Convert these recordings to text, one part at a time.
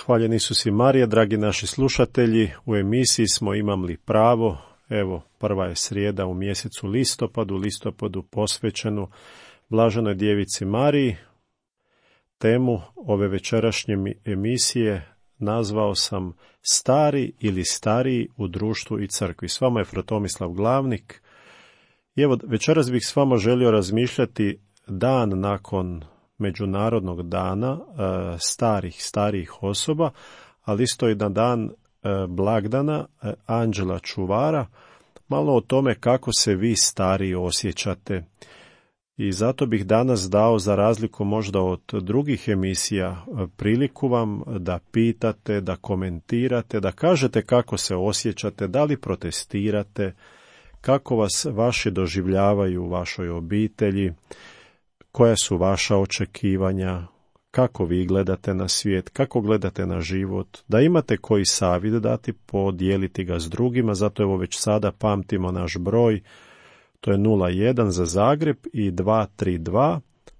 Hvaljeni Isus i Marija, dragi naši slušatelji, u emisiji smo Imam li pravo. Evo, prva je srijeda u mjesecu listopadu posvećenu Blaženoj Djevici Mariji. Temu ove večerašnje emisije nazvao sam Stari ili stariji u društvu i crkvi. S vama je Fr. Tomislav Glavnik. I evo, večeras bih s vama želio razmišljati dan nakon Međunarodnog dana starijih osoba, ali isto i na dan blagdana Anđela Čuvara, malo o tome kako se vi stariji osjećate. I zato bih danas dao, za razliku možda od drugih emisija, priliku vam da pitate, da komentirate, da kažete kako se osjećate, da li protestirate, kako vas vaši doživljavaju u vašoj obitelji, koja su vaša očekivanja, kako vi gledate na svijet, kako gledate na život, da imate koji savjet dati, podijeliti ga s drugima, zato evo već sada pamtimo naš broj, to je 01 za Zagreb i 232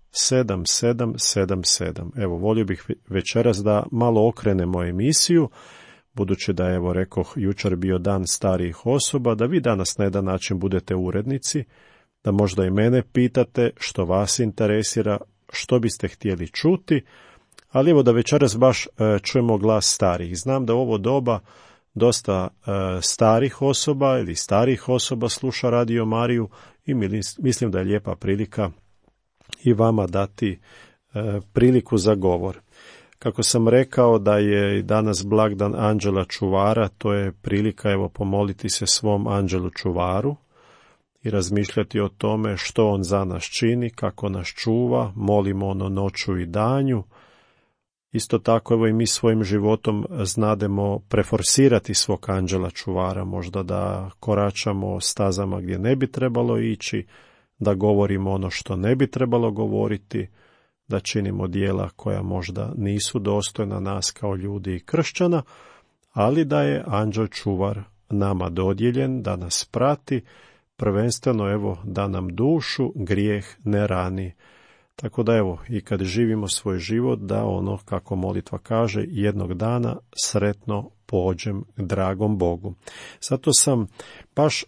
7777. Evo, volio bih večeras da malo okrenemo emisiju, budući da je, evo rekoh, jučer bio dan starijih osoba, da vi danas na jedan način budete urednici, da možda i mene pitate što vas interesira, što biste htjeli čuti, ali evo da večeras baš čujemo glas starih. Znam da u ovo doba dosta starih osoba ili starijih osoba sluša Radio Mariju i mislim da je lijepa prilika i vama dati priliku za govor. Kako sam rekao da je danas blagdan Anđela Čuvara, to je prilika evo pomoliti se svom Anđelu Čuvaru i razmišljati o tome što on za nas čini, kako nas čuva, molimo ono noću i danju. Isto tako evo i mi svojim životom znademo preforsirati svog Anđela Čuvara, možda da koračamo stazama gdje ne bi trebalo ići, da govorimo ono što ne bi trebalo govoriti, da činimo djela koja možda nisu dostojna nas kao ljudi i kršćana, ali da je Anđel Čuvar nama dodijeljen, da nas prati, prvenstveno evo da nam dušu grijeh ne rani. Tako da evo i kad živimo svoj život da ono kako molitva kaže jednog dana sretno pođem k dragom Bogu. Zato sam baš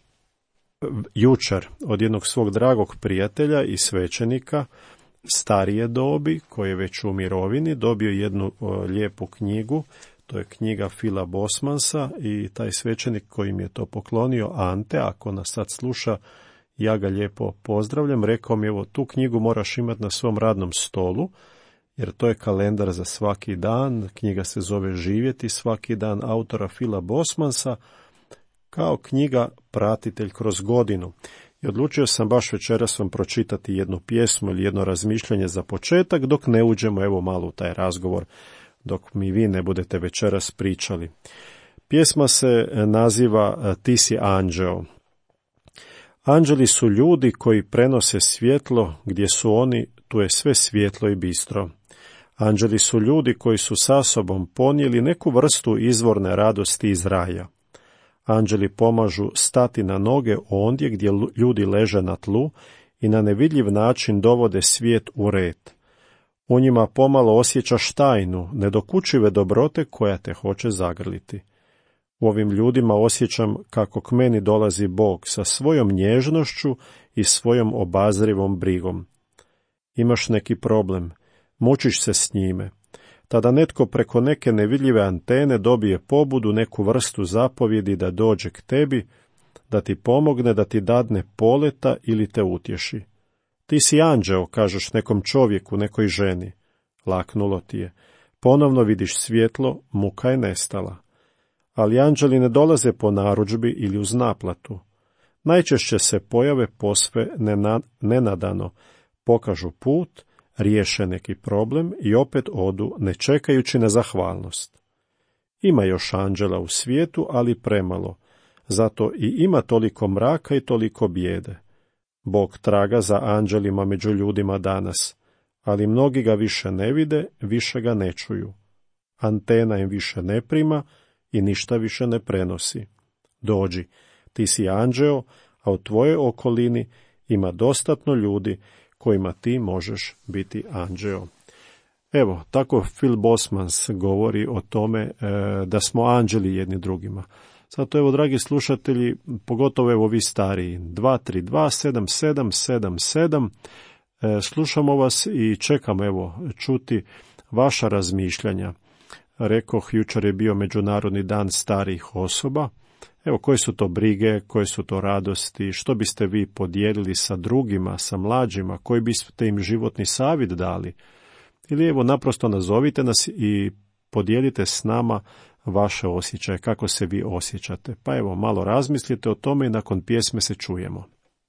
jučer od jednog svog dragog prijatelja i svećenika starije dobi koji je već u mirovini dobio jednu lijepu knjigu. To je knjiga Phila Bosmansa i taj svećenik koji mi je to poklonio, Ante, ako nas sad sluša, ja ga lijepo pozdravljam, rekao mi evo tu knjigu moraš imati na svom radnom stolu, jer to je kalendar za svaki dan, knjiga se zove Živjeti svaki dan autora Phila Bosmansa, kao knjiga pratitelj kroz godinu. I odlučio sam baš večeras vam pročitati jednu pjesmu ili jedno razmišljanje za početak, dok ne uđemo evo malo u taj razgovor, dok mi vi ne budete večeras pričali. Pjesma se naziva Ti si anđeo. Anđeli su ljudi koji prenose svjetlo, gdje su oni, tu je sve svjetlo i bistro. Anđeli su ljudi koji su sa sobom ponijeli neku vrstu izvorne radosti iz raja. Anđeli pomažu stati na noge ondje gdje ljudi leže na tlu i na nevidljiv način dovode svijet u red. U njima pomalo osjećaš tajnu, nedokučive dobrote koja te hoće zagrliti. U ovim ljudima osjećam kako k meni dolazi Bog sa svojom nježnošću i svojom obazrivom brigom. Imaš neki problem, mučiš se s njime. Tada netko preko neke nevidljive antene dobije pobudu, neku vrstu zapovjedi da dođe k tebi, da ti pomogne, da ti dadne poleta ili te utješi. Ti si anđeo, kažeš nekom čovjeku, nekoj ženi. Laknulo ti je. Ponovno vidiš svjetlo, muka je nestala. Ali anđeli ne dolaze po narudžbi ili uz naplatu. Najčešće se pojave posve nenadano, pokažu put, riješe neki problem i opet odu, ne čekajući na zahvalnost. Ima još anđela u svijetu, ali premalo, zato i ima toliko mraka i toliko bijede. Bog traga za anđelima među ljudima danas, ali mnogi ga više ne vide, više ga ne čuju. Antena im više ne prima i ništa više ne prenosi. Dođi, ti si anđeo, a u tvojoj okolini ima dostatno ljudi kojima ti možeš biti anđeo. Evo, tako Phil Bosmans govori o tome da smo anđeli jedni drugima. Zato evo, dragi slušatelji, pogotovo evo vi stariji, 232-7777, slušamo vas i čekamo evo čuti vaša razmišljanja. Rekoh, jučer je bio Međunarodni dan starijih osoba. Evo, koje su to brige, koje su to radosti, što biste vi podijelili sa drugima, sa mlađima, koji biste im životni savjet dali? Ili evo, naprosto nazovite nas i podijelite s nama vaše osjećaje, kako se vi osjećate. Pa evo, malo razmislite o tome i nakon pjesme se čujemo.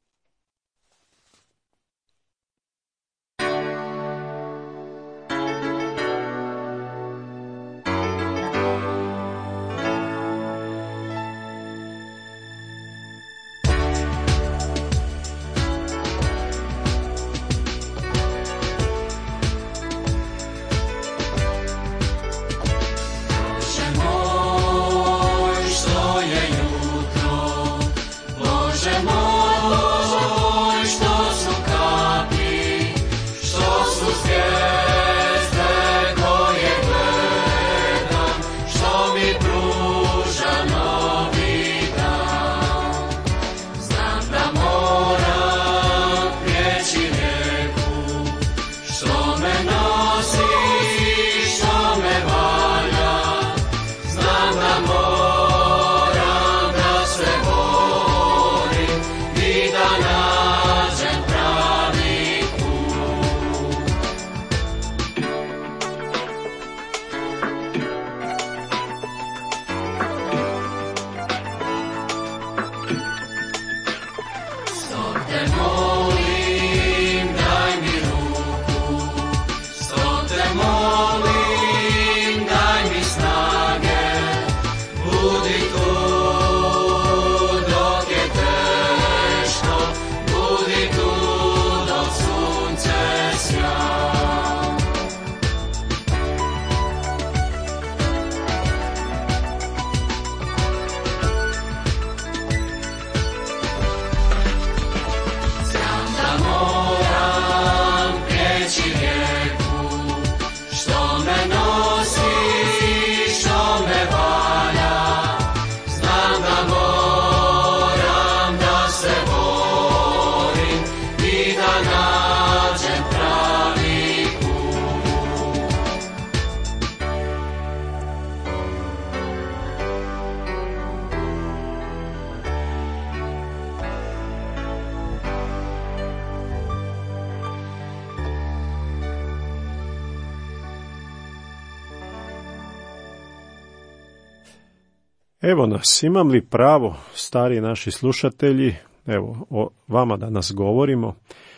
Evo nas, imam li pravo, stari naši slušatelji, evo, o vama danas govorimo,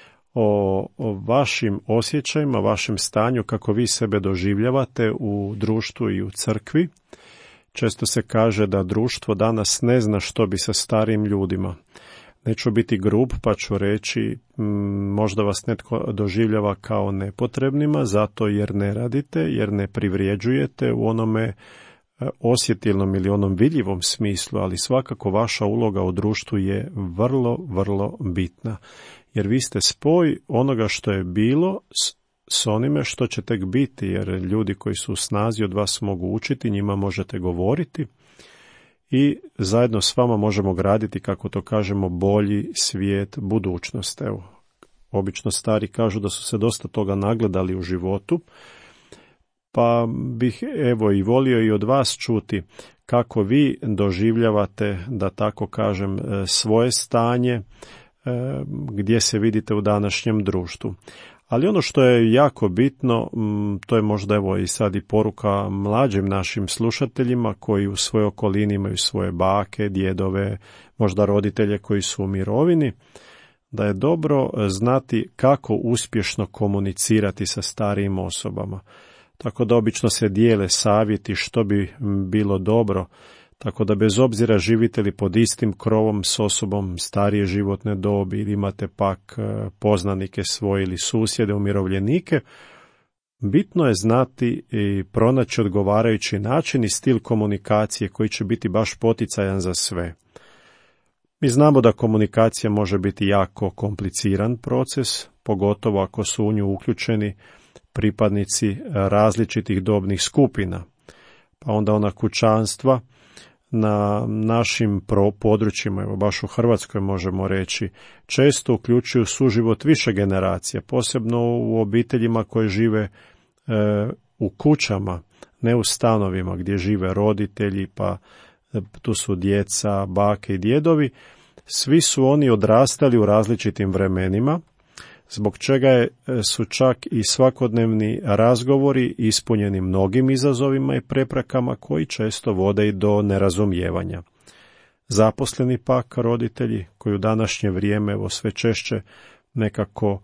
o vašim osjećajima, vašem stanju, kako vi sebe doživljavate u društvu i u crkvi. Često se kaže da društvo danas ne zna što bi sa starijim ljudima. Neću biti grub pa ću reći, možda vas netko doživljava kao nepotrebnima, zato jer ne radite, jer ne privređujete u onome osjetilnom ili onom vidljivom smislu, ali svakako vaša uloga u društvu je vrlo, vrlo bitna. Jer vi ste spoj onoga što je bilo s onime što će tek biti, jer ljudi koji su u snazi od vas mogu učiti, njima možete govoriti i zajedno s vama možemo graditi, kako to kažemo, bolji svijet, budućnost. Evo, obično stari kažu da su se dosta toga nagledali u životu, pa bih evo i volio i od vas čuti kako vi doživljavate, da tako kažem, svoje stanje, gdje se vidite u današnjem društvu. Ali ono što je jako bitno, to je možda evo i sad i poruka mlađim našim slušateljima koji u svojoj okolini imaju svoje bake, djedove, možda roditelje koji su u mirovini, da je dobro znati kako uspješno komunicirati sa starijim osobama. Tako da obično se dijele savjeti što bi bilo dobro, tako da bez obzira živite li pod istim krovom s osobom starije životne dobi ili imate pak poznanike svoje ili susjede, umirovljenike, bitno je znati i pronaći odgovarajući način i stil komunikacije koji će biti baš poticajan za sve. Mi znamo da komunikacija može biti jako kompliciran proces, pogotovo ako su u nju uključeni pripadnici različitih dobnih skupina. Pa onda ona kućanstva na našim područjima, evo baš u Hrvatskoj možemo reći, često uključuju suživot više generacija, posebno u obiteljima koje žive u kućama, ne u stanovima gdje žive roditelji, pa tu su djeca, bake i djedovi. Svi su oni odrastali u različitim vremenima, zbog čega su čak i svakodnevni razgovori ispunjeni mnogim izazovima i preprekama koji često vode i do nerazumijevanja. Zaposleni pak roditelji koji u današnje vrijeme evo sve češće nekako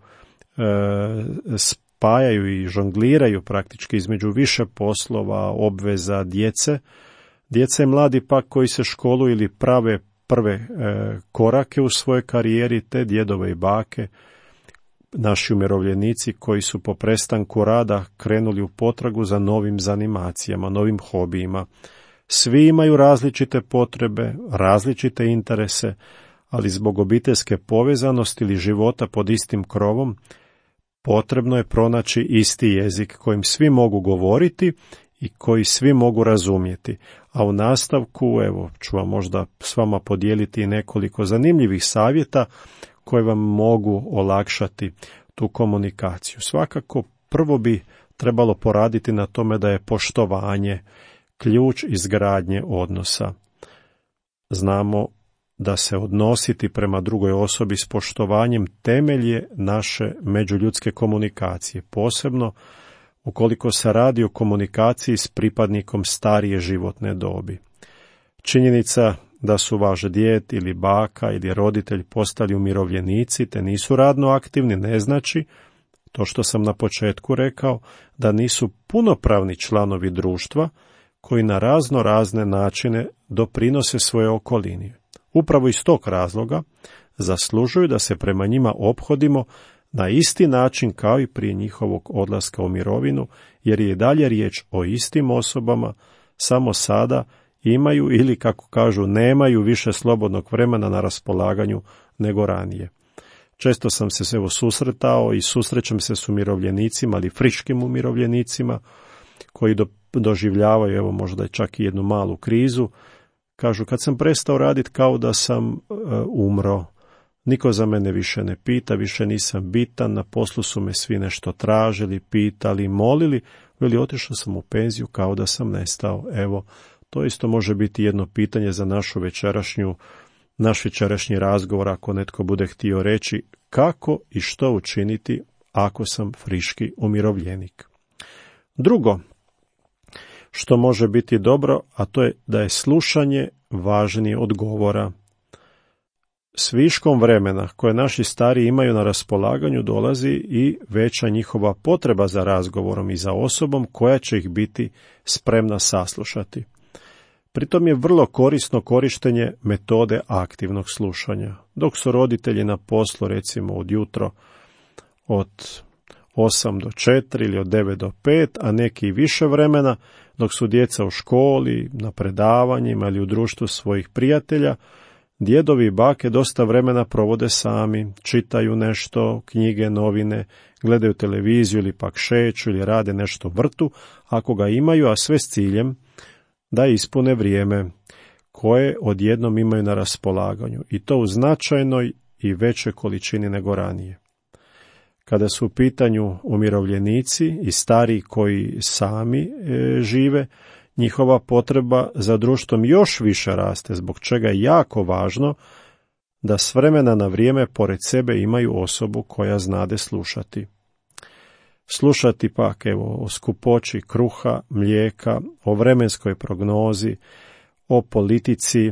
spajaju i žongliraju praktički između više poslova, obveza, djece i mladi pak koji se školuju ili prave prve korake u svojoj karijeri, te djedove i bake, naši umirovljenici koji su po prestanku rada krenuli u potragu za novim zanimacijama, novim hobijima. Svi imaju različite potrebe, različite interese, ali zbog obiteljske povezanosti ili života pod istim krovom, potrebno je pronaći isti jezik kojim svi mogu govoriti i koji svi mogu razumjeti. A u nastavku, evo, ću vam možda s vama podijeliti nekoliko zanimljivih savjeta koje vam mogu olakšati tu komunikaciju. Svakako, prvo bi trebalo poraditi na tome da je poštovanje ključ izgradnje odnosa. Znamo da se odnositi prema drugoj osobi s poštovanjem temelj je naše međuljudske komunikacije, posebno ukoliko se radi o komunikaciji s pripadnikom starije životne dobi. Činjenica da su vaš djed ili baka ili roditelj postali umirovljenici te nisu radno aktivni ne znači, to što sam na početku rekao, da nisu punopravni članovi društva koji na razne načine doprinose svoje okolini. Upravo iz tog razloga zaslužuju da se prema njima ophodimo na isti način kao i prije njihovog odlaska u mirovinu, jer je i dalje riječ o istim osobama, samo sada imaju ili, kako kažu, nemaju više slobodnog vremena na raspolaganju nego ranije. Često sam se susretao i susrećem se s umirovljenicima, ali friškim umirovljenicima, koji doživljavaju, evo možda čak i jednu malu krizu. Kažu, kad sam prestao raditi kao da sam umro, niko za mene više ne pita, više nisam bitan, na poslu su me svi nešto tražili, pitali, molili, ili otišao sam u penziju kao da sam nestao. Evo, to isto može biti jedno pitanje za naš večerašnji razgovor, ako netko bude htio reći kako i što učiniti ako sam friški umirovljenik. Drugo, što može biti dobro, a to je da je slušanje važnije od govora. S viškom vremena koje naši stariji imaju na raspolaganju dolazi i veća njihova potreba za razgovorom i za osobom koja će ih biti spremna saslušati. Pritom je vrlo korisno korištenje metode aktivnog slušanja. Dok su roditelji na poslu, recimo od jutro od 8 do 4 ili od 9 do 5, a neki i više vremena, dok su djeca u školi, na predavanjima ili u društvu svojih prijatelja, djedovi i bake dosta vremena provode sami, čitaju nešto, knjige, novine, gledaju televiziju ili pak šeću ili rade nešto vrtu, ako ga imaju, a sve s ciljem da ispune vrijeme koje odjednom imaju na raspolaganju, i to u značajnoj i većoj količini nego ranije. Kada su u pitanju umirovljenici i stariji koji sami žive, njihova potreba za društvom još više raste, zbog čega je jako važno da s vremena na vrijeme pored sebe imaju osobu koja znade slušati. Slušati pak o skupoći kruha, mlijeka, o vremenskoj prognozi, o politici,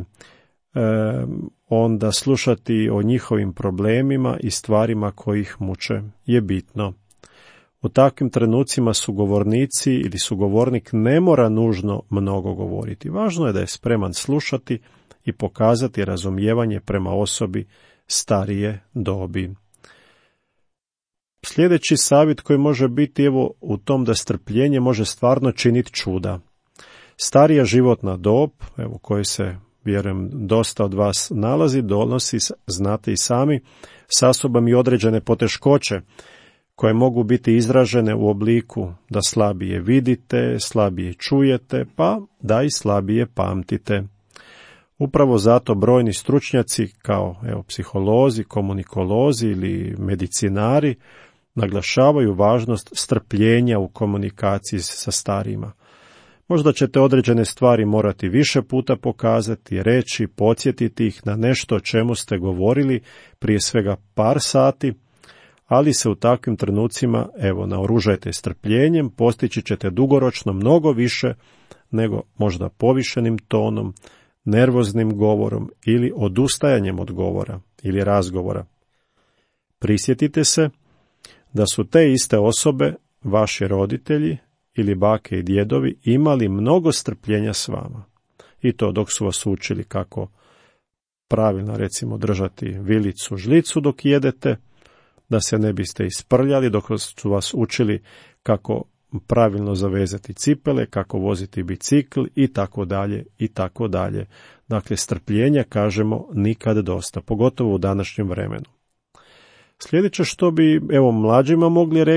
onda slušati o njihovim problemima i stvarima koji ih muče je bitno. U takvim trenucima sugovornici ili sugovornik ne mora nužno mnogo govoriti. Važno je da je spreman slušati i pokazati razumijevanje prema osobi starije dobi. Sljedeći savjet koji može biti u tom da strpljenje može stvarno činiti čuda. Starija životna dob, koji se, vjerujem, dosta od vas nalazi, donosi, znate i sami, sa sobom i određene poteškoće koje mogu biti izražene u obliku da slabije vidite, slabije čujete, pa da i slabije pamtite. Upravo zato brojni stručnjaci kao psiholozi, komunikolozi ili medicinari naglašavaju važnost strpljenja u komunikaciji sa starijima. Možda ćete određene stvari morati više puta pokazati, reći, podsjetiti ih na nešto o čemu ste govorili prije svega par sati, ali se u takvim trenucima, naoružajte strpljenjem, postići ćete dugoročno mnogo više nego možda povišenim tonom, nervoznim govorom ili odustajanjem od govora ili razgovora. Prisjetite se da su te iste osobe, vaši roditelji ili bake i djedovi, imali mnogo strpljenja s vama. I to dok su vas učili kako pravilno, recimo, držati vilicu, žlicu dok jedete, da se ne biste isprljali, dok su vas učili kako pravilno zavezati cipele, kako voziti bicikl i tako dalje i tako dalje. Dakle, strpljenja, kažemo, nikad dosta, pogotovo u današnjem vremenu. Sljedeće što bi mlađima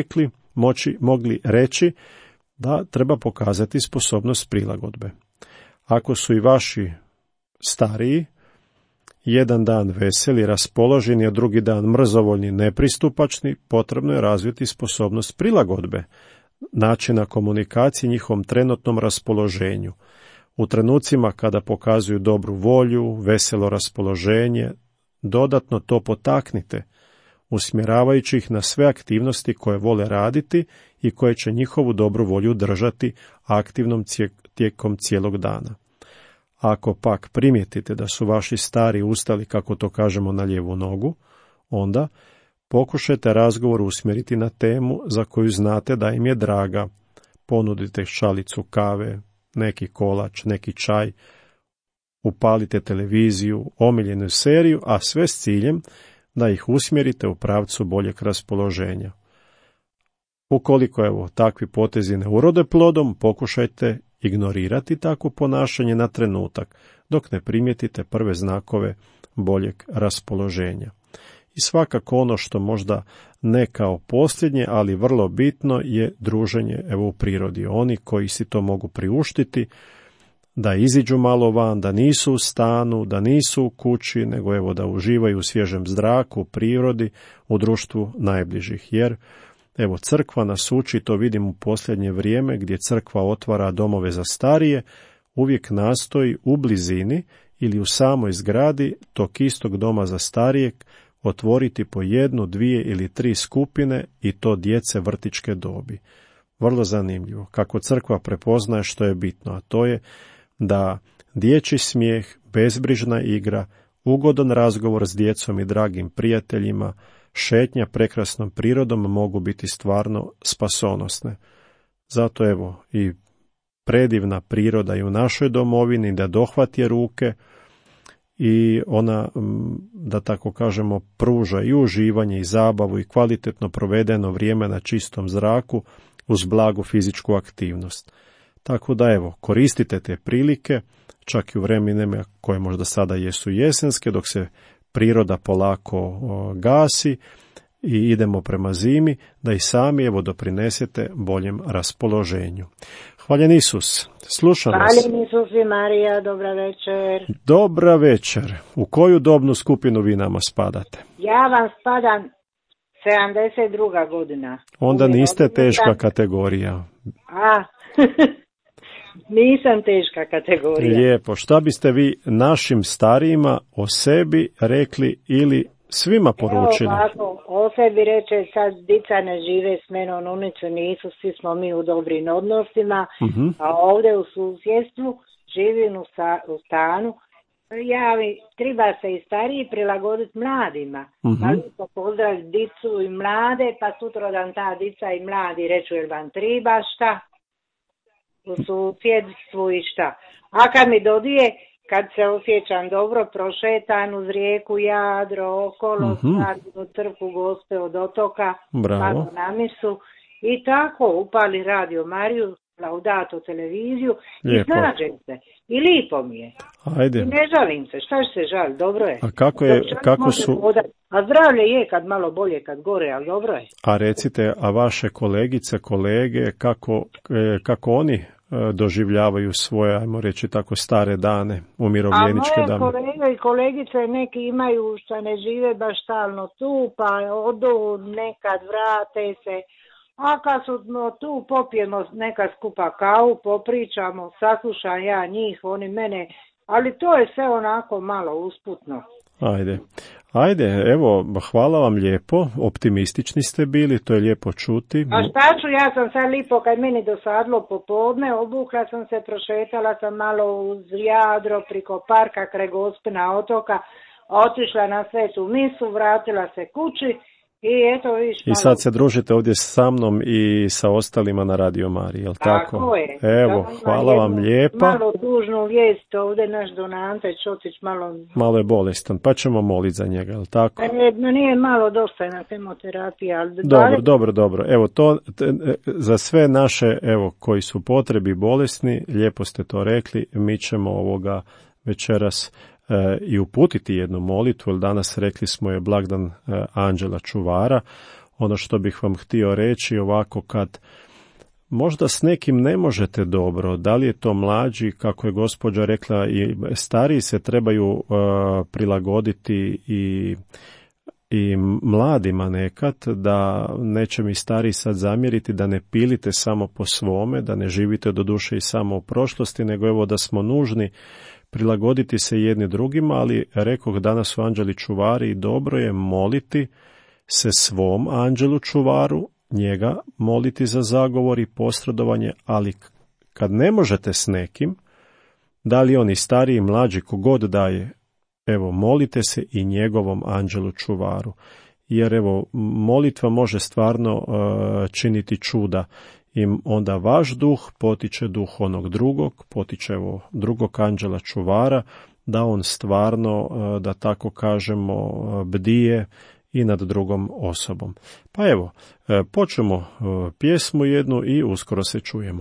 mogli reći, da treba pokazati sposobnost prilagodbe. Ako su i vaši stariji jedan dan veseli, raspoloženi, a drugi dan mrzovoljni, nepristupačni, potrebno je razviti sposobnost prilagodbe, načina komunikacije njihovom trenutnom raspoloženju. U trenucima kada pokazuju dobru volju, veselo raspoloženje, dodatno to potaknite, usmjeravajući ih na sve aktivnosti koje vole raditi i koje će njihovu dobru volju držati aktivnom tijekom cijelog dana. Ako pak primijetite da su vaši stari ustali, kako to kažemo, na lijevu nogu, onda pokušajte razgovor usmjeriti na temu za koju znate da im je draga. Ponudite šalicu kave, neki kolač, neki čaj, upalite televiziju, omiljenu seriju, a sve s ciljem da ih usmjerite u pravcu boljeg raspoloženja. Ukoliko takvi potezi ne urode plodom, pokušajte ignorirati takvo ponašanje na trenutak, dok ne primijetite prve znakove boljeg raspoloženja. I svakako ono što možda ne kao posljednje, ali vrlo bitno, je druženje u prirodi. Oni koji si to mogu priuštiti, da iziđu malo van, da nisu u stanu, da nisu u kući, nego da uživaju u svježem zraku, u prirodi, u društvu najbližih. Jer crkva nas uči, to vidim u posljednje vrijeme, gdje crkva otvara domove za starije, uvijek nastoji u blizini ili u samoj zgradi tog istog doma za starijeg otvoriti po 1, 2 ili 3 skupine, i to djece vrtićke dobi. Vrlo zanimljivo kako crkva prepoznaje što je bitno, a to je da dječji smijeh, bezbrižna igra, ugodan razgovor s djecom i dragim prijateljima, šetnja prekrasnom prirodom mogu biti stvarno spasonosne. Zato i predivna priroda i u našoj domovini da dohvati ruke i ona, da tako kažemo, pruža i uživanje i zabavu i kvalitetno provedeno vrijeme na čistom zraku uz blagu fizičku aktivnost. Tako da koristite te prilike, čak i u vremenima koje možda sada jesu jesenske, dok se priroda polako gasi i idemo prema zimi, da i sami doprinesete boljem raspoloženju. Hvaljen Isus, slušam vas. Hvaljen Isus i Marija, dobra večer. Dobra večer. U koju dobnu skupinu vi nama spadate? Ja vam spadam 72. godina. Onda niste teška kategorija. Nisam teška kategorija. Lijepo. Šta biste vi našim starijima o sebi rekli ili svima poručili? Ovako, o sebi reče, sad dica ne žive s menom, unicu nisu, svi smo mi u dobrim odnosima, a ovdje u susjedstvu živim u stanu. Treba se i stariji prilagoditi mladima. Malo pozdraviti dicu i mlade, pa sutradan ta dica i mladi reću, jel vam treba šta? U susjedstvu i šta. A kad mi dodije, kad se osjećam dobro, prošetan uz rijeku Jadro, okolo, u crkvu Gospe od otoka, malo na misu, i tako upali Radio Mariju, Laudato televiziju lijepo. I snađem se. I lipo mi je. Ajde. I ne žalim se, šta će se žali, dobro je. A kako su... A zdravlje je kad malo bolje, kad gore, ali dobro je. A recite, a vaše kolegice, kolege, kako oni doživljavaju svoje, ajmo reći tako, stare dane, umirovljeničke dane? A moje kolege i kolegice neki imaju što ne žive baš stalno tu, pa odu, nekad vrate se. A kad smo tu, popijemo neka skupa kavu, popričamo, saslušam ja njih, oni mene, ali to je sve onako malo usputno. Ajde, evo, hvala vam lijepo, optimistični ste bili, to je lijepo čuti. A šta ću, ja sam sad lipo, kad meni dosadlo popodne, obukla sam se, prošetala sam malo uz Jadro, priko parka, kraj Gospina otoka, otišla na svetu misu, vratila se kući. I sad se družite ovdje sa mnom i sa ostalima na Radio Mariji, jel tako? Tako je. Evo, hvala vam lijepa. Malo tužnu vijest, ovdje naš Donante Čotić malo je bolestan, pa ćemo moliti za njega, jel tako? Nije malo dosta na kemoterapiji, ali... Dobro. Evo, to za sve naše, evo, koji su potrebi bolesni, lijepo ste to rekli, mi ćemo ovoga večeras i uputiti jednu molitvu, jer danas rekli smo je blagdan Anđela Čuvara. Ono što bih vam htio reći ovako, kad možda s nekim ne možete dobro, da li je to mlađi, kako je gospođa rekla, i stariji se trebaju prilagoditi i mladima nekad, da neće mi stariji sad zamjeriti da ne pilite samo po svome, da ne živite do duše i samo u prošlosti, nego evo da smo nužni prilagoditi se jedni drugima, ali rekoh danas su anđeli čuvari i dobro je moliti se svom anđelu čuvaru, njega moliti za zagovor i posredovanje, ali kad ne možete s nekim, da li oni stariji, mlađi, kogod daje, evo molite se i njegovom anđelu čuvaru, jer evo molitva može stvarno činiti čuda. I onda vaš duh potiče duh onog drugog, potiče drugog anđela čuvara, da on stvarno, da tako kažemo, bdije i nad drugom osobom. Pa evo, počnemo pjesmu jednu i uskoro se čujemo.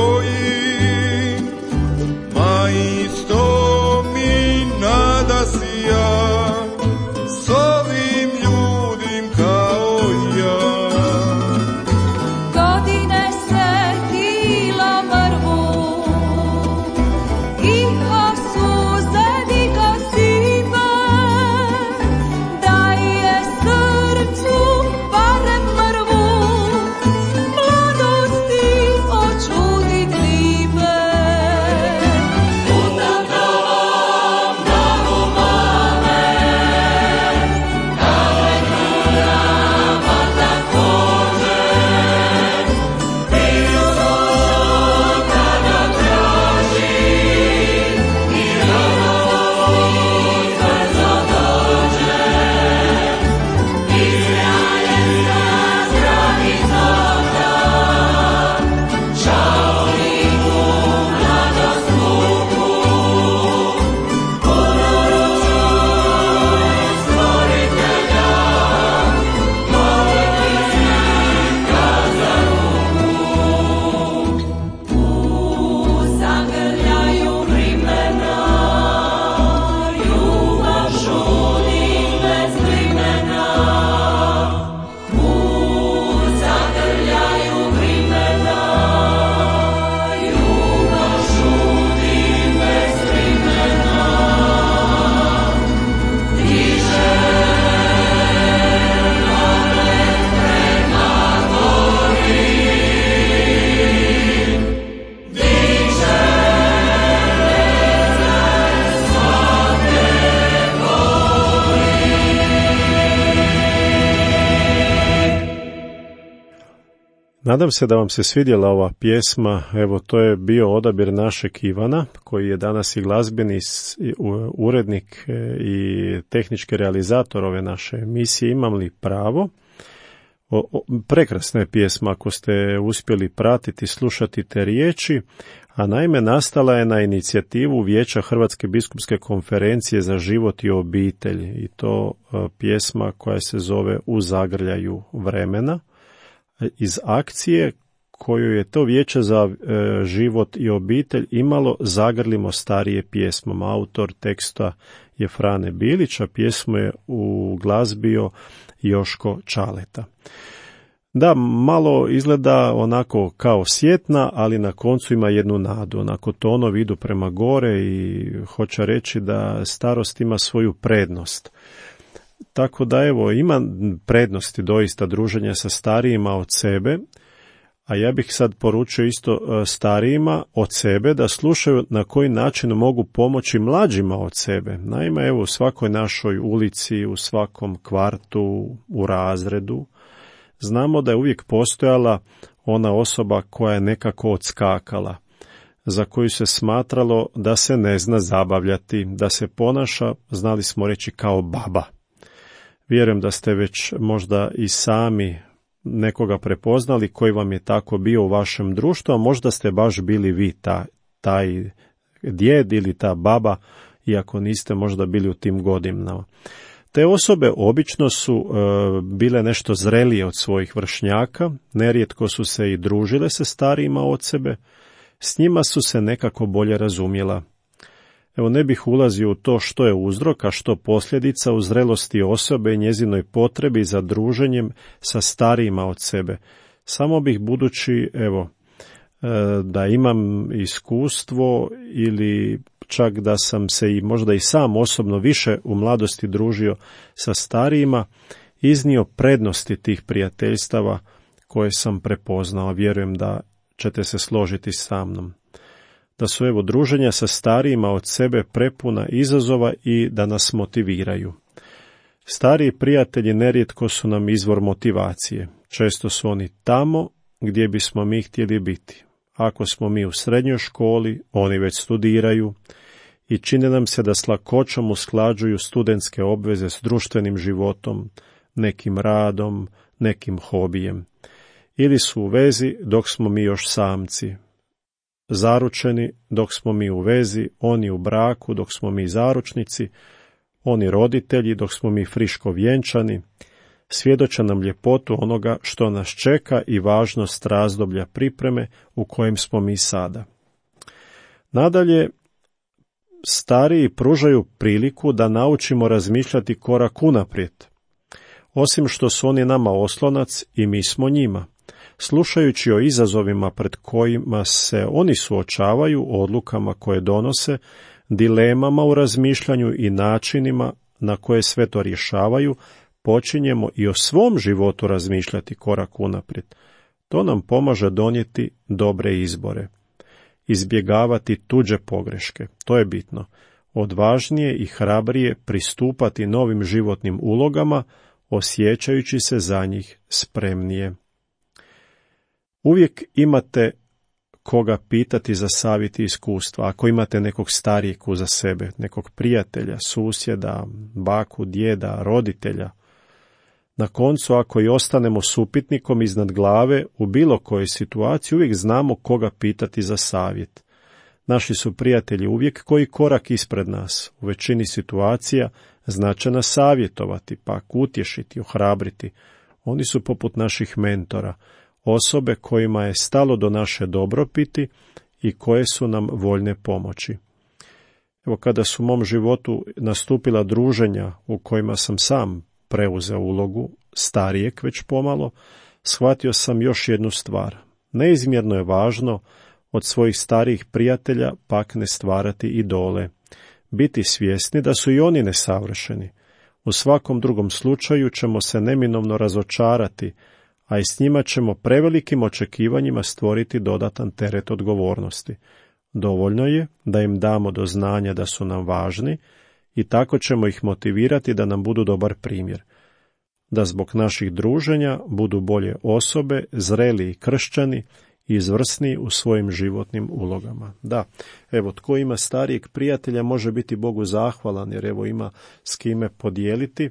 brojim, ma isto mi nada si Nadam se da vam se svidjela ova pjesma. Evo, to je bio odabir našeg Ivana, koji je danas i glazbeni urednik i tehnički realizator ove naše emisije. Imam li pravo? Prekrasna je pjesma ako ste uspjeli pratiti, slušati te riječi, a naime nastala je na inicijativu Vijeća Hrvatske biskupske konferencije za život i obitelj, i to pjesma koja se zove U zagrljaju vremena, iz akcije koju je to Vijeće za život i obitelj imalo Zagrlimo starije pjesmom. Autor teksta je Frane Bilić, a pjesmu je uglazbio Joško Čaleta. Da, malo izgleda onako kao sjetna, ali na koncu ima jednu nadu. Onako tonovi idu prema gore i hoće reći da starost ima svoju prednost. Tako da evo, ima prednosti doista druženja sa starijima od sebe, a ja bih sad poručio isto starijima od sebe da slušaju na koji način mogu pomoći mlađima od sebe. Naime, evo, u svakoj našoj ulici, u svakom kvartu, u razredu, znamo da je uvijek postojala ona osoba koja je nekako odskakala, za koju se smatralo da se ne zna zabavljati, da se ponaša, znali smo reći, kao baba. Vjerujem da ste već možda i sami nekoga prepoznali koji vam je tako bio u vašem društvu, a možda ste baš bili vi taj djed ili ta baba, iako niste možda bili u tim godinama. Te osobe obično su bile nešto zrelije od svojih vršnjaka, nerijetko su se i družile sa starijima od sebe, s njima su se nekako bolje razumjela. Evo, ne bih ulazio u to što je uzrok, a što posljedica u zrelosti osobe i njezinoj potrebi za druženjem sa starijima od sebe. Samo bih, budući, evo, da imam iskustvo ili čak da sam se i možda i sam osobno više u mladosti družio sa starijima, iznio prednosti tih prijateljstava koje sam prepoznao. Vjerujem da ćete se složiti sa mnom. Da su evo druženja sa starijima od sebe prepuna izazova i da nas motiviraju. Stariji prijatelji nerijetko su nam izvor motivacije. Često su oni tamo gdje bismo mi htjeli biti. Ako smo mi u srednjoj školi, oni već studiraju i čine nam se da s lakoćom usklađuju studentske obveze s društvenim životom, nekim radom, nekim hobijem. Ili su u vezi dok smo mi još samci. Zaručeni dok smo mi u vezi, oni u braku dok smo mi zaručnici, oni roditelji dok smo mi friško vjenčani, svjedoče nam ljepotu onoga što nas čeka i važnost razdoblja pripreme u kojem smo mi sada. Nadalje, stariji pružaju priliku da naučimo razmišljati korak unaprijed. Osim što su oni nama oslonac i mi smo njima. Slušajući o izazovima pred kojima se oni suočavaju, odlukama koje donose, dilemama u razmišljanju i načinima na koje sve to rješavaju, počinjemo i o svom životu razmišljati korak unaprijed. To nam pomaže donijeti dobre izbore. Izbjegavati tuđe pogreške, to je bitno. Odvažnije i hrabrije pristupati novim životnim ulogama, osjećajući se za njih spremnije. Uvijek imate koga pitati za savjet i iskustva. Ako imate nekog starijeg uza sebe, nekog prijatelja, susjeda, baku, djeda, roditelja. Na koncu, ako i ostanemo s upitnikom iznad glave, u bilo kojoj situaciji uvijek znamo koga pitati za savjet. Naši su prijatelji uvijek koji korak ispred nas. U većini situacija znače nas savjetovati, pak utješiti, ohrabriti. Oni su poput naših mentora, osobe kojima je stalo do naše dobrobiti i koje su nam voljne pomoći. Evo, kada su u mom životu nastupila druženja u kojima sam sam preuzeo ulogu starijeg već pomalo, shvatio sam još jednu stvar. Neizmjerno je važno od svojih starijih prijatelja pak ne stvarati idole. Biti svjesni da su i oni nesavršeni. U svakom drugom slučaju ćemo se neminovno razočarati, a i s njima ćemo prevelikim očekivanjima stvoriti dodatan teret odgovornosti. Dovoljno je da im damo do znanja da su nam važni i tako ćemo ih motivirati da nam budu dobar primjer. da zbog naših druženja budu bolje osobe, zreliji kršćani i izvrsni u svojim životnim ulogama. Da, evo, tko ima starijeg prijatelja može biti Bogu zahvalan, jer evo ima s kime podijeliti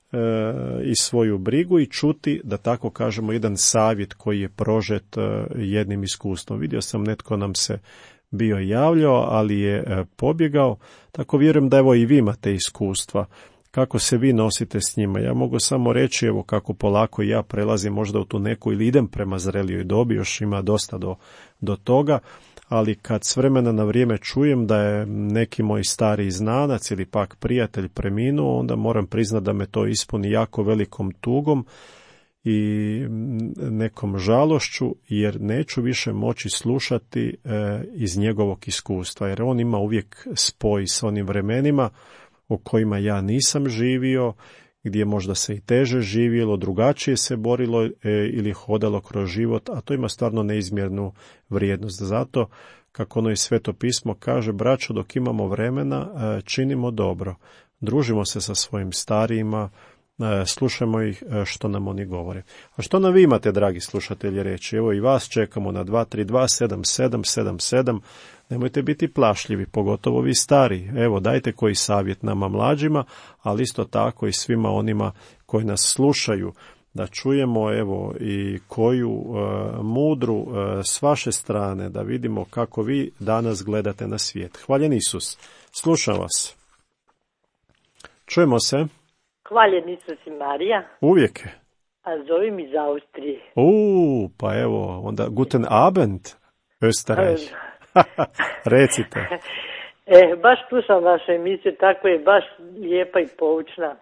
i svoju brigu i čuti, da tako kažemo, jedan savjet koji je prožet jednim iskustvom. Vidio sam, netko nam se bio javljao, ali je pobjegao, tako vjerujem da evo i vi imate iskustva. Kako se vi nosite s njima? Ja mogu samo reći, evo, kako polako ja prelazim možda u tu neku ili idem prema zrelijoj dobi, još ima dosta do toga, ali kad s vremena na vrijeme čujem da je neki moj stariji znanac ili pak prijatelj preminuo, onda moram priznati da me to ispuni jako velikom tugom i nekom žalošću, jer neću više moći slušati iz njegovog iskustva, jer on ima uvijek spoj s onim vremenima u kojima ja nisam živio, gdje možda se i teže živjelo, drugačije se borilo ili hodalo kroz život, a to ima stvarno neizmjernu vrijednost. Zato, kako ono i Sveto pismo kaže, braćo, dok imamo vremena, činimo dobro. Družimo se sa svojim starijima, slušajmo ih što nam oni govore. A što nam vi imate, dragi slušatelji, reći? Evo i vas čekamo na 232-7777. Nemojte biti plašljivi, pogotovo vi stari. Evo, dajte koji savjet nama mlađima, ali isto tako i svima onima koji nas slušaju, da čujemo evo i koju mudru s vaše strane, da vidimo kako vi danas gledate na svijet. Hvaljen Isus. Slušam vas. Čujemo se. Hvaljen Isus i Marija. Uvijek. A zovem iz Austrije. Pa evo, onda guten Abend, Österreich. Recite. Baš slušam vašu emisiju, tako je baš lijepa i poučna.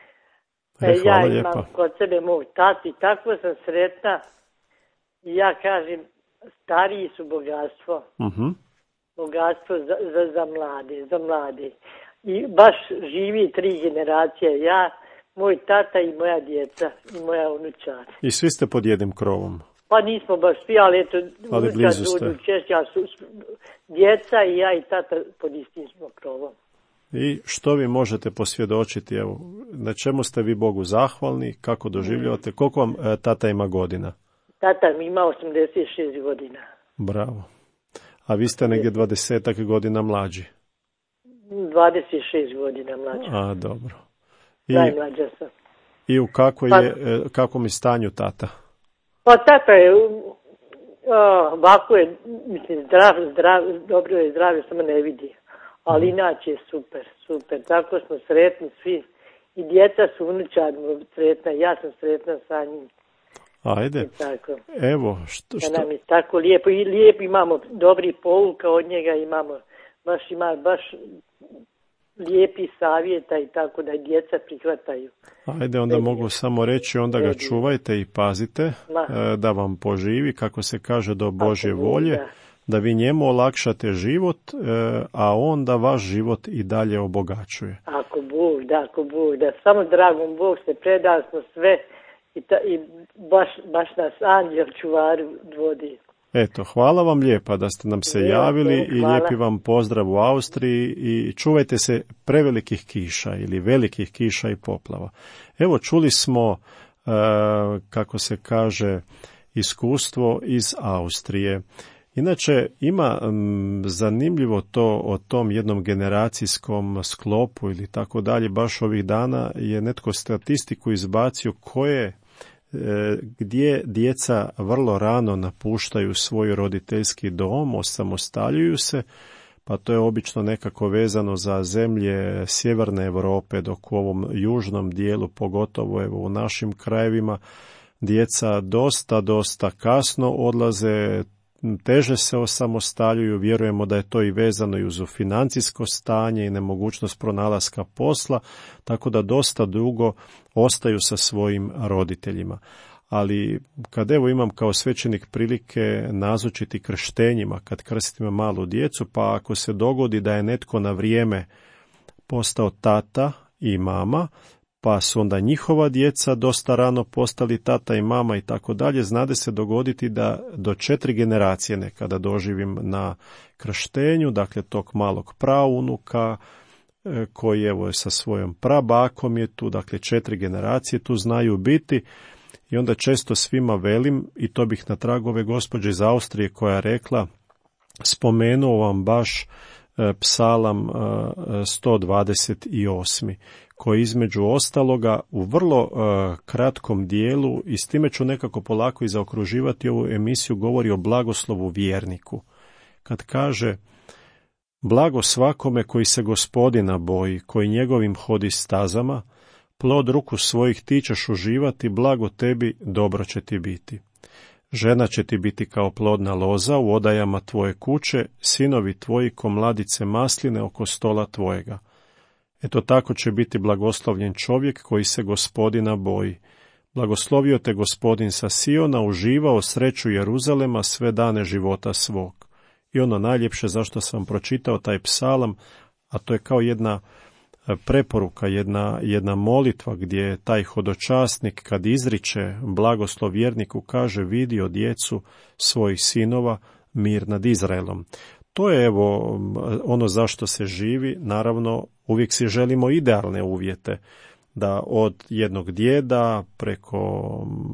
Ja imam lijepa kod sebe mog tati, tako sam sretna. Ja kažem, stariji su bogatstvo. Uh-huh. Bogatstvo za mlade. I baš živi 3 generacije. Ja, moj tata i moja djeca i moja unučad. I svi ste pod jednim krovom? Pa nismo baš svi, ali eto, unučad budu češće, a su djeca i ja i tata pod istim smo krovom. I što vi možete posvjedočiti, evo, na čemu ste vi Bogu zahvalni, kako doživljavate, koliko vam tata ima godina? Tata mi ima 86 godina. Bravo. A vi ste negdje 20 godina mlađi? 26 godina mlađa. A, dobro. Najmlađa sam. I u kakvom je stanju tata? Pa tata je, ovako je, mislim, zdrav, dobro je zdravlje, samo ne vidi. Ali inače je super. Tako smo sretni svi. I djeca su unučad sretna, ja sam sretna sa njim. Ajde, evo. Što? Nam je tako lijepo. I lijepo imamo dobri pouka od njega, imamo baš lijepi savjeta i tako da djeca prihvataju. Ajde, onda mogu samo reći, onda ga čuvajte i pazite, da vam poživi, kako se kaže, do Božje volje, da vi njemu olakšate život, a on da vaš život i dalje obogaćuje. Ako Bog da. Samo dragom Bog se preda smo sve i baš nas anđel čuvar vodi. Eto, hvala vam lijepa da ste nam se javili i lijepi vam pozdrav u Austriji i čuvajte se prevelikih kiša ili velikih kiša i poplava. Evo, čuli smo, kako se kaže, iskustvo iz Austrije. Inače, ima zanimljivo to o tom jednom generacijskom sklopu ili tako dalje. Baš ovih dana je netko statistiku izbacio gdje djeca vrlo rano napuštaju svoj roditeljski dom, osamostaljuju se, pa to je obično nekako vezano za zemlje sjeverne Europe, dok u ovom južnom dijelu, pogotovo evo u našim krajevima, djeca dosta kasno odlaze, teže se osamostaljuju. Vjerujemo da je to i vezano i uz financijsko stanje i nemogućnost pronalaska posla, tako da dosta dugo ostaju sa svojim roditeljima. Ali kad evo imam kao svećenik prilike nazočiti krštenjima, kad krstimo malu djecu, pa ako se dogodi da je netko na vrijeme postao tata i mama, pa su onda njihova djeca dosta rano postali tata i mama i tako dalje, znade se dogoditi da do 4 generacije nekada doživim na krštenju, dakle tog malog praunuka, koji evo sa svojom prabakom je tu, dakle 4 generacije tu znaju biti i onda često svima velim, i to bih na tragu ove gospođe iz Austrije koja je rekla, spomenuo vam baš psalam 128. koji između ostaloga u vrlo kratkom dijelu, i s time ću nekako polako i zaokruživati ovu emisiju, govori o blagoslovu vjerniku. Kad kaže: blago svakome koji se Gospodina boji, koji njegovim hodi stazama, plod ruku svojih ti ćeš uživati, blago tebi, dobro će ti biti. Žena će ti biti kao plodna loza u odajama tvoje kuće, sinovi tvoji ko mladice masline oko stola tvojega. Eto tako će biti blagoslovljen čovjek koji se Gospodina boji. Blagoslovio te Gospodin sa Siona, uživao sreću Jeruzalema sve dane života svog. I ono najljepše zašto sam pročitao taj psalam, a to je kao jedna preporuka, jedna molitva gdje taj hodočasnik kad izriče blagoslov vjerniku kaže: vidio djecu svojih sinova, mir nad Izraelom. To je evo ono zašto se živi. Naravno, uvijek si želimo idealne uvjete, da od jednog djeda preko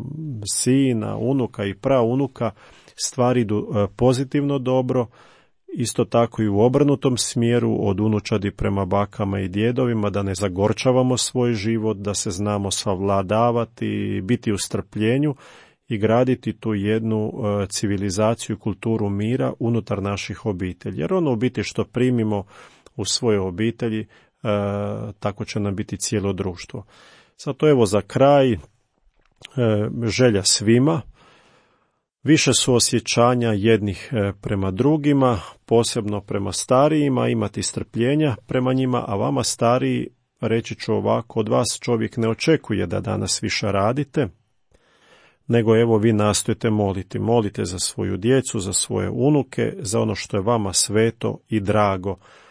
sina, unuka i praunuka stvari idu pozitivno dobro, isto tako i u obrnutom smjeru, od unučadi prema bakama i djedovima, da ne zagorčavamo svoj život, da se znamo savladavati, biti u strpljenju i graditi tu jednu civilizaciju i kulturu mira unutar naših obitelji. Jer ono u biti što primimo u svoje obitelji, tako će nam biti cijelo društvo. Zato evo za kraj želja svima, više suosjećanja jednih prema drugima, posebno prema starijima, imati strpljenja prema njima, a vama stariji, reći ću ovako, od vas čovjek ne očekuje da danas više radite, nego evo vi nastojite moliti. Molite za svoju djecu, za svoje unuke, za ono što je vama sveto i drago,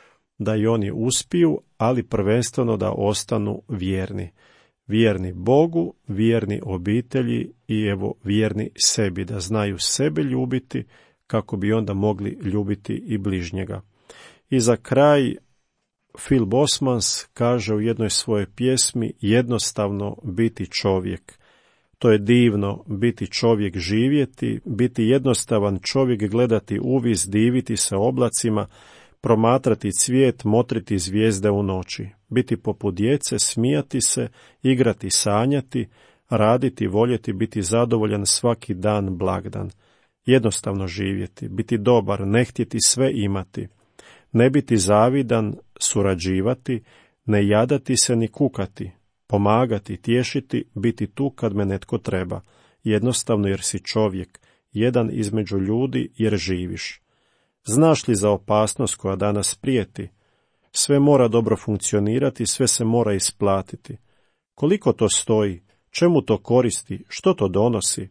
da i oni uspiju, ali prvenstveno da ostanu vjerni. Vjerni Bogu, vjerni obitelji i evo vjerni sebi, da znaju sebe ljubiti kako bi onda mogli ljubiti i bližnjega. I za kraj Phil Bosmans kaže u jednoj svojoj pjesmi: jednostavno biti čovjek. To je divno, biti čovjek, živjeti, biti jednostavan čovjek, gledati uvis, diviti se oblacima, promatrati cvijet, motriti zvijezde u noći, biti poput djece, smijati se, igrati, sanjati, raditi, voljeti, biti zadovoljan svaki dan, blagdan. Jednostavno živjeti, biti dobar, ne htjeti sve imati, ne biti zavidan, surađivati, ne jadati se ni kukati, pomagati, tješiti, biti tu kad me netko treba, jednostavno jer si čovjek, jedan između ljudi jer živiš. Znaš li za opasnost koja danas prijeti? Sve mora dobro funkcionirati, sve se mora isplatiti. Koliko to stoji? Čemu to koristi? Što to donosi?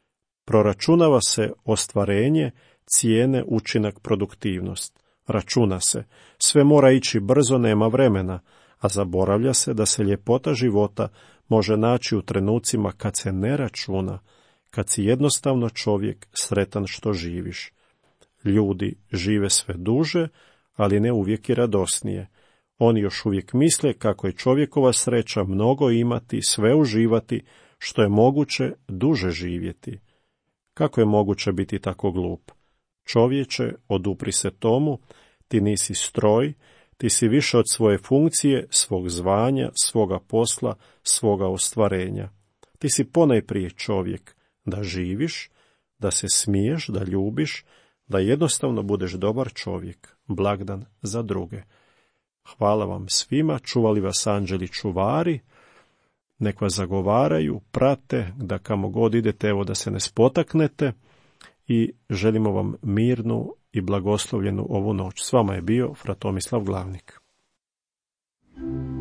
Proračunava se ostvarenje, cijene, učinak, produktivnost. Računa se. Sve mora ići brzo, nema vremena, a zaboravlja se da se ljepota života može naći u trenucima kad se ne računa, kad si jednostavno čovjek sretan što živiš. Ljudi žive sve duže, ali ne uvijek i radosnije. Oni još uvijek misle kako je čovjekova sreća mnogo imati, sve uživati, što je moguće duže živjeti. Kako je moguće biti tako glup? Čovječe, odupri se tomu, ti nisi stroj, ti si više od svoje funkcije, svog zvanja, svoga posla, svoga ostvarenja. Ti si ponajprije čovjek, da živiš, da se smiješ, da ljubiš, da jednostavno budeš dobar čovjek, blagdan za druge. Hvala vam svima, čuvali vas anđeli čuvari, nek vas zagovaraju, prate, da kamo god idete, evo da se ne spotaknete, i želimo vam mirnu i blagoslovljenu ovu noć. S vama je bio Fra Tomislav Glavnik.